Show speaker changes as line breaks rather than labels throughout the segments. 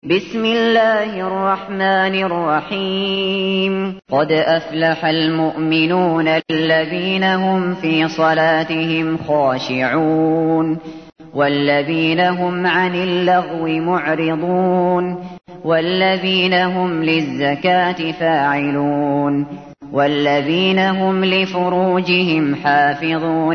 بسم الله الرحمن الرحيم قد أفلح المؤمنون الذين هم في صلاتهم خاشعون والذين هم عن اللغو معرضون والذين هم للزكاة فاعلون والذين هم لفروجهم حافظون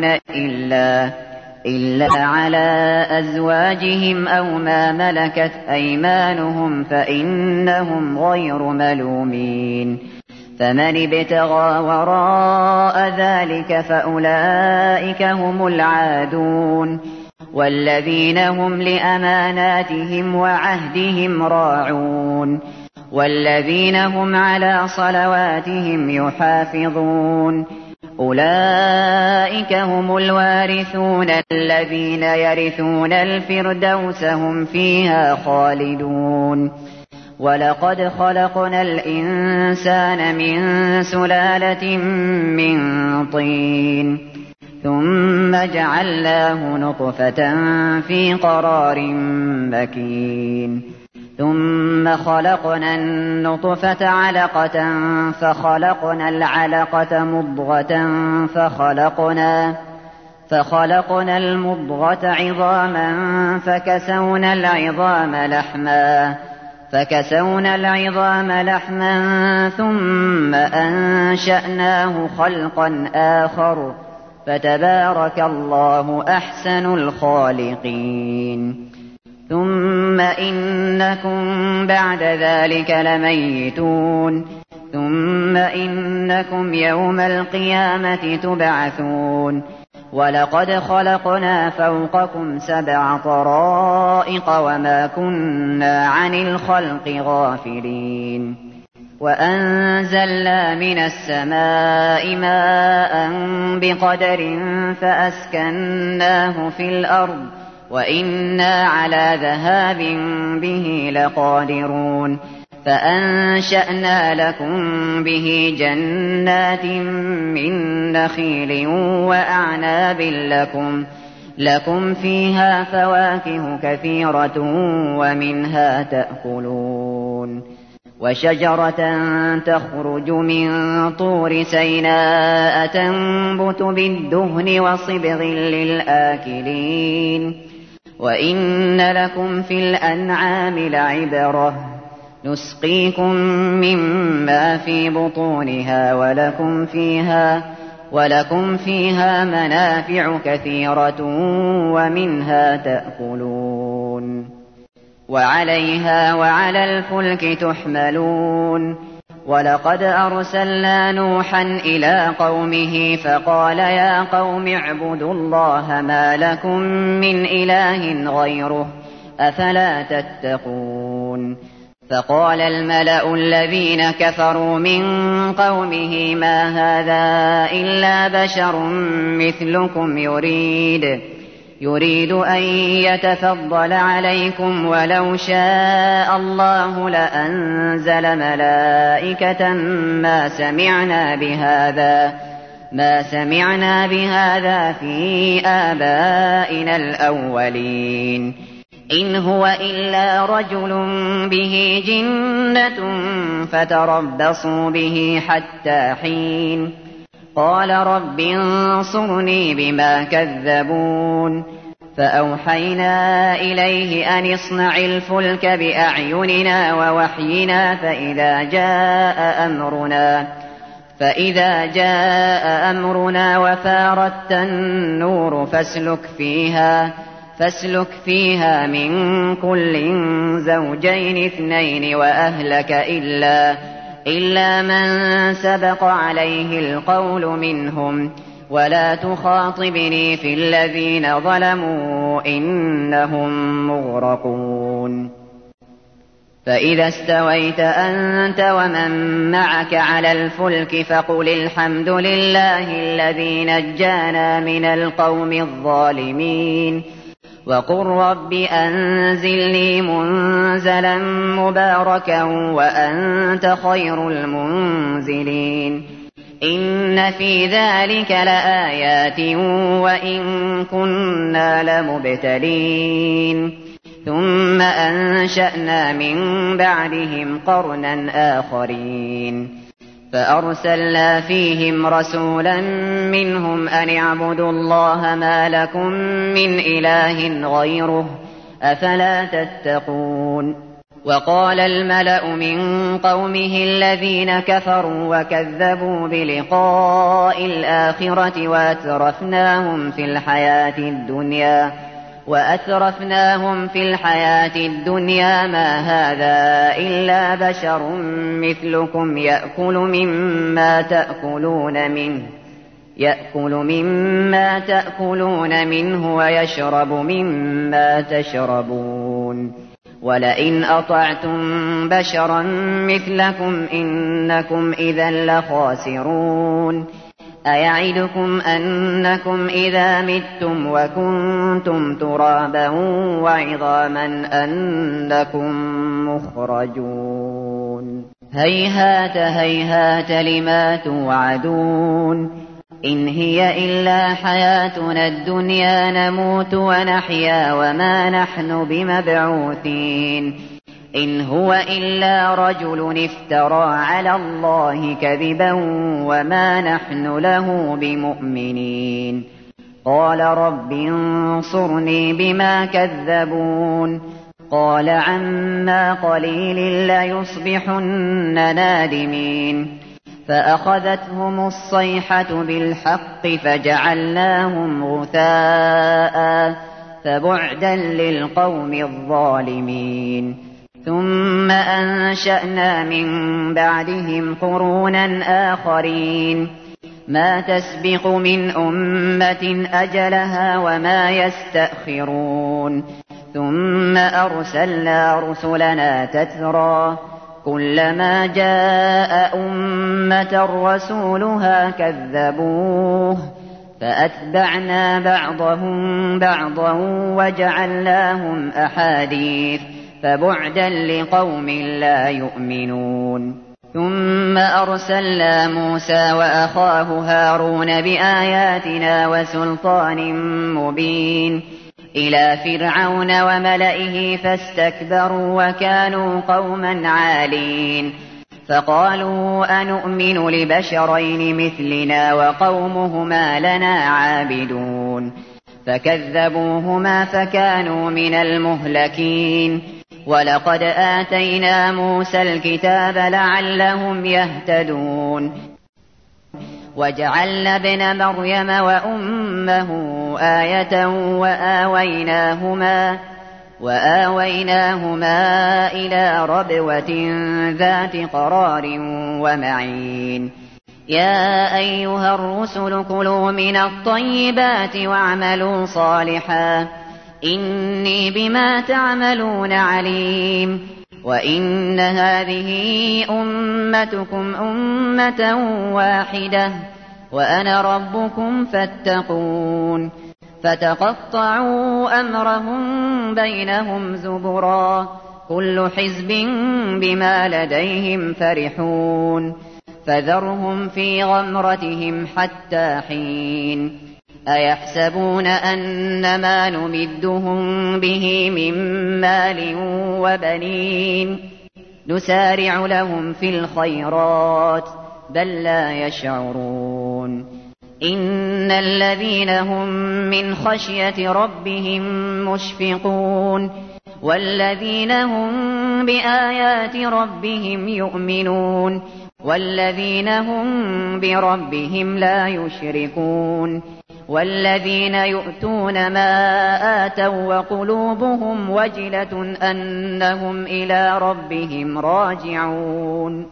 إلا على أزواجهم أو ما ملكت أيمانهم فإنهم غير ملومين فمن ابتغى وراء ذلك فأولئك هم العادون والذين هم لأماناتهم وعهدهم راعون والذين هم على صلواتهم يحافظون أولئك هم الوارثون الذين يرثون الفردوس هم فيها خالدون ولقد خلقنا الإنسان من سلالة من طين ثم جعلناه نطفة في قرار مكين ثم خلقنا النطفة علقة فخلقنا العلقة مضغة فخلقنا المضغة عظاما فكسونا العظام لحما ثم أنشأناه خلقا آخر فتبارك الله أحسن الخالقين ثم إنكم بعد ذلك لميتون ثم إنكم يوم القيامة تبعثون ولقد خلقنا فوقكم 7 طرائق وما كنا عن الخلق غافلين وأنزلنا من السماء ماء بقدر فأسكناه في الأرض وإنا على ذهاب به لقادرون فأنشأنا لكم به جنات من نخيل وأعناب لكم فيها فواكه كثيرة ومنها تأكلون وشجرة تخرج من طور سيناء تنبت بالدهن وصبغ للآكلين وإن لكم في الأنعام لعبرة نسقيكم مما في بطونها ولكم فيها منافع كثيرة ومنها تأكلون وعليها وعلى الفلك تحملون ولقد أرسلنا نوحا إلى قومه فقال يا قوم اعبدوا الله ما لكم من إله غيره أفلا تتقون فقال الملأ الذين كفروا من قومه ما هذا إلا بشر مثلكم يريد أن يتفضل عليكم ولو شاء الله لأنزل ملائكة ما سمعنا بهذا في آبائنا الأولين إن هو إلا رجل به جنة فتربصوا به حتى حين قال رب انصرني بما كذبون فأوحينا إليه أن اصنع الفلك بأعيننا ووحينا فإذا جاء أمرنا وفارت النور فاسلك فيها من كل زوجين 2 وأهلك إلا من سبق عليه القول منهم ولا تخاطبني في الذين ظلموا إنهم مغرقون فإذا استويت أنت ومن معك على الفلك فقل الحمد لله الذي نجانا من القوم الظالمين وقل رب أنزلني منزلا مباركا وأنت خير المنزلين إن في ذلك لآيات وإن كنا لمبتلين ثم أنشأنا من بعدهم قرنا آخرين فأرسلنا فيهم رسولا منهم أن اعبدوا الله ما لكم من إله غيره أفلا تتقون وقال الملأ من قومه الذين كفروا وكذبوا بلقاء الآخرة وأترفناهم في الحياة الدنيا ما هذا إلا بشر مثلكم يأكل مما تأكلون منه ويشرب مما تشربون ولئن أطعتم بشرا مثلكم إنكم إذا لخاسرون أيعدكم أنكم إذا متم وكنتم ترابا وعظاما أنكم مخرجون هيهات هيهات لما توعدون إن هي إلا حياتنا الدنيا نموت ونحيا وما نحن بمبعوثين إن هو إلا رجل افترى على الله كذبا وما نحن له بمؤمنين قال رب انصرني بما كذبون قال عما قليل ليصبحن نادمين فأخذتهم الصيحة بالحق فجعلناهم غثاء فبعدا للقوم الظالمين ثم أنشأنا من بعدهم قرونا آخرين ما تسبق من أمة أجلها وما يستأخرون ثم أرسلنا رسلنا تترى كلما جاء أمة رسولها كذبوه فأتبعنا بعضهم بعضا وجعلناهم أحاديث فبعدا لقوم لا يؤمنون ثم أرسلنا موسى وأخاه هارون بآياتنا وسلطان مبين إلى فرعون وملئه فاستكبروا وكانوا قوما عالين فقالوا أنؤمن لبشرين مثلنا وقومهما لنا عابدون فكذبوهما فكانوا من المهلكين ولقد آتينا موسى الكتاب لعلهم يهتدون وجعلنا ابن مريم وأمه آية وآويناهما إلى ربوة ذات قرار ومعين يا أيها الرسل كلوا من الطيبات واعملوا صالحا إني بما تعملون عليم وإن هذه أمتكم أمة واحدة وأنا ربكم فاتقون فتقطعوا أمرهم بينهم زبرا كل حزب بما لديهم فرحون فذرهم في غمرتهم حتى حين أيحسبون أنما نمدهم به من مال وبنين نسارع لهم في الخيرات بل لا يشعرون إن الذين هم من خشية ربهم مشفقون والذين هم بآيات ربهم يؤمنون والذين هم بربهم لا يشركون والذين يؤتون ما آتوا وقلوبهم وجلة أنهم إلى ربهم راجعون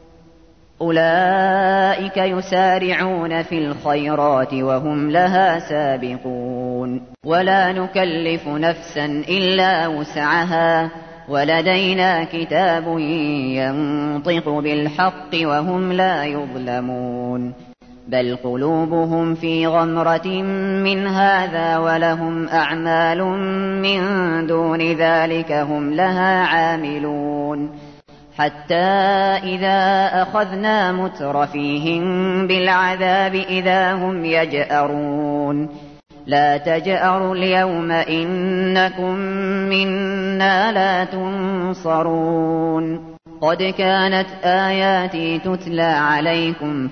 أولئك يسارعون في الخيرات وهم لها سابقون ولا نكلف نفسا إلا وسعها ولدينا كتاب ينطق بالحق وهم لا يظلمون بل قلوبهم في غمرة من هذا ولهم أعمال من دون ذلك هم لها عاملون حتى إذا أخذنا مترفيهم بالعذاب إذا هم يجأرون لا تجأروا اليوم إنكم منا لا تنصرون قد كانت آياتي تتلى عليكم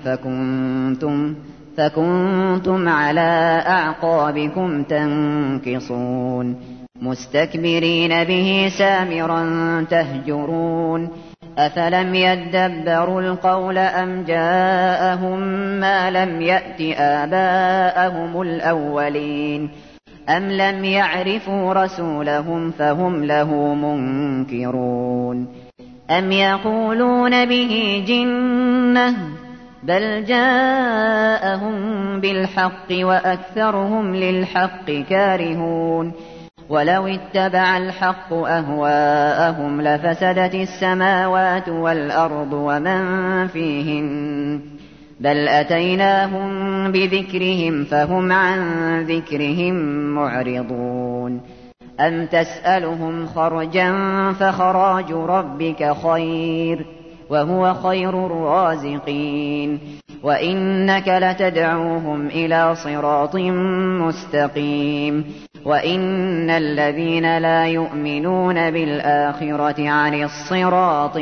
فكنتم على أعقابكم تنكصون مستكبرين به سامرا تهجرون أفلم يدبروا القول أم جاءهم ما لم يأت آباءهم الأولين أم لم يعرفوا رسولهم فهم له منكرون أم يقولون به جنة بل جاءهم بالحق وأكثرهم للحق كارهون ولو اتبع الحق أهواءهم لفسدت السماوات والأرض ومن فيهن بل أتيناهم بذكرهم فهم عن ذكرهم معرضون أم تسألهم خرجا فخراج ربك خير وهو خير الرازقين وإنك لتدعوهم إلى صراط مستقيم وإن الذين لا يؤمنون بالآخرة عن الصراط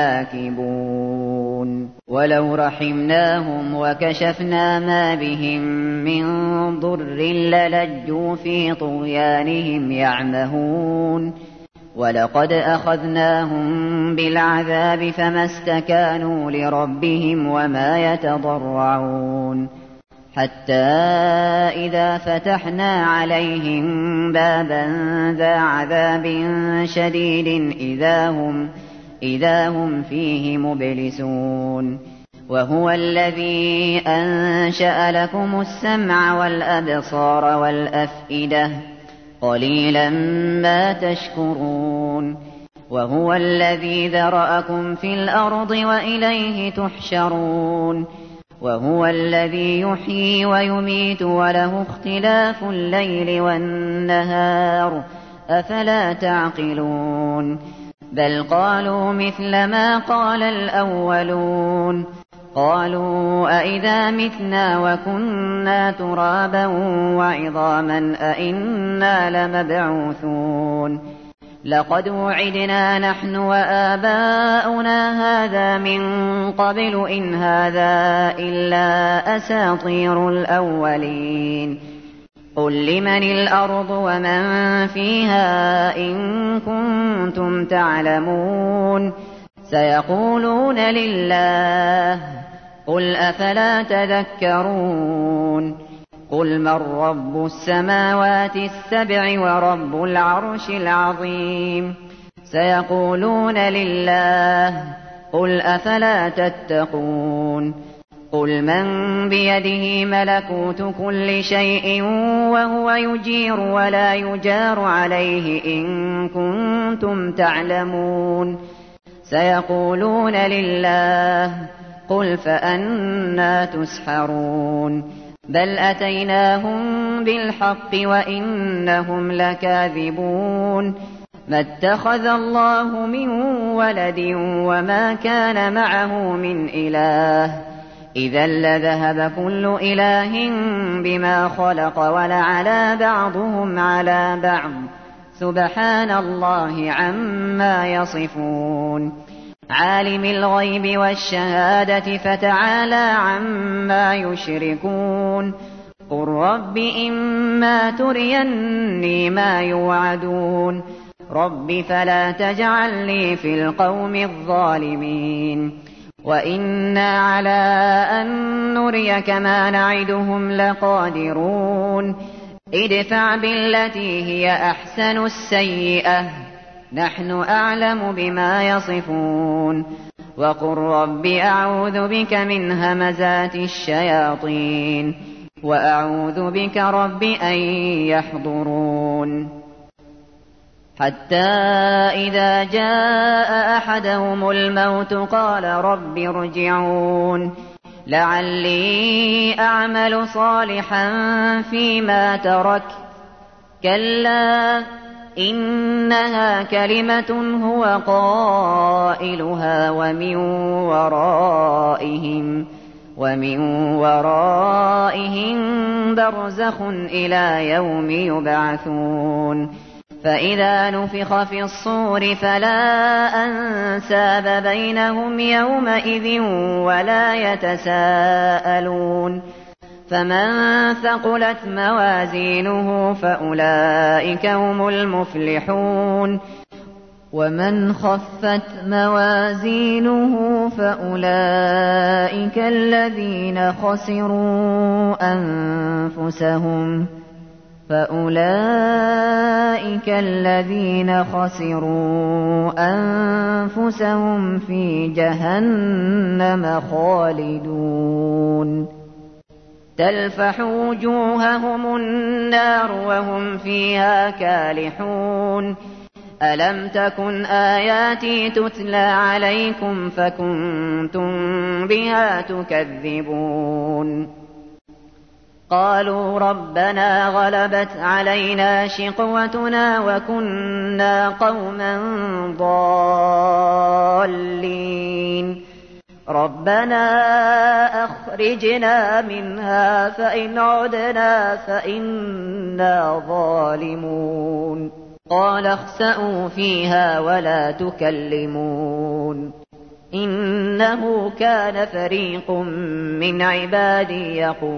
لناكبون ولو رحمناهم وكشفنا ما بهم من ضر للجوا في طغيانهم يعمهون ولقد أخذناهم بالعذاب فما استكانوا لربهم وما يتضرعون حتى إذا فتحنا عليهم بابا ذا عذاب شديد إذا هم فيه مبلسون وهو الذي أنشأ لكم السمع والأبصار والأفئدة قليلا ما تشكرون وهو الذي ذرأكم في الأرض وإليه تحشرون وهو الذي يحيي ويميت وله اختلاف الليل والنهار أفلا تعقلون بل قالوا مثل ما قال الأولون قالوا أئذا متنا وكنا ترابا وعظاما أئنا لمبعوثون لقد وعدنا نحن وآباؤنا هذا من قبل إن هذا إلا أساطير الأولين قل لمن الأرض ومن فيها إن كنتم تعلمون سيقولون لله قل أفلا تذكرون قل من رب السماوات السبع ورب العرش العظيم سيقولون لله قل أفلا تتقون قل من بيده ملكوت كل شيء وهو يجير ولا يجار عليه إن كنتم تعلمون سيقولون لله قل فأنى تسحرون بل أتيناهم بالحق وإنهم لكاذبون ما اتخذ الله من ولد وما كان معه من إله إذا لذهب كل إله بما خلق ولعلى بعضهم على بعض سبحان الله عما يصفون عالم الغيب والشهادة فتعالى عما يشركون قل رب إما تريني ما يوعدون رب فلا تجعلني في القوم الظالمين وإنا على أن نريك ما نعدهم لقادرون ادفع بالتي هي أحسن السيئة نحن أعلم بما يصفون وقل رب أعوذ بك من همزات الشياطين وأعوذ بك رب أن يحضرون حتى إذا جاء أحدهم الموت قال رب ارجعون لعلي أعمل صالحا فيما ترك كلا إنها كلمة هو قائلها ومن ورائهم برزخ إلى يوم يبعثون فإذا نفخ في الصور فلا أنساب بينهم يومئذ ولا يتساءلون فمن ثقلت موازينه فأولئك هم المفلحون ومن خفت موازينه فأولئك الذين خسروا أنفسهم في جهنم خالدون تلفح وجوههم النار وهم فيها كالحون ألم تكن آياتي تتلى عليكم فكنتم بها تكذبون قالوا ربنا غلبت علينا شقوتنا وكنا قوما ضالين ربنا أخرجنا منها فإن عدنا فإنا ظالمون قال اخسئوا فيها ولا تكلمون إنه كان فريق من عبادي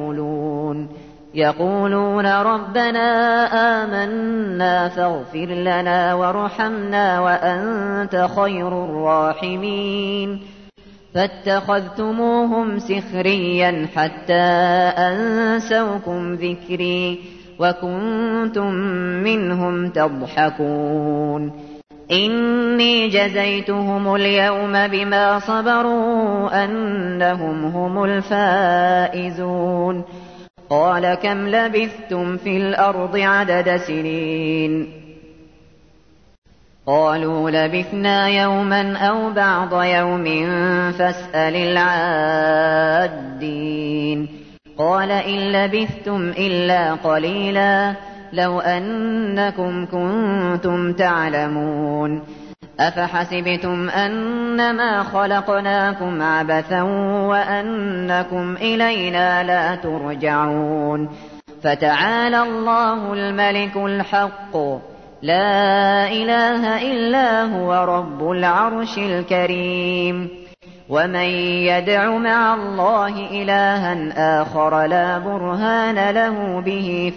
يقولون ربنا آمنا فاغفر لنا وارحمنا وأنت خير الراحمين فاتخذتموهم سخريا حتى أنسوكم ذكري وكنتم منهم تضحكون إني جزيتهم اليوم بما صبروا أنهم هم الفائزون قال كم لبثتم في الأرض عدد سنين قالوا لبثنا يوما أو بعض يوم فاسأل العادين قال إن لبثتم إلا قليلا لو أنكم كنتم تعلمون أفحسبتم أنما خلقناكم عبثا وأنكم إلينا لا ترجعون فتعالى الله الملك الحق لا إله إلا هو رب العرش الكريم ومن يدع مع الله إلها آخر لا برهان له به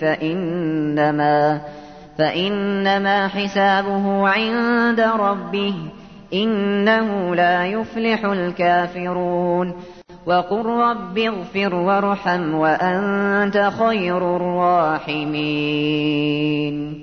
فإنما حسابه عند ربه إنه لا يفلح الكافرون وقل رب اغفر وارحم وأنت خير الراحمين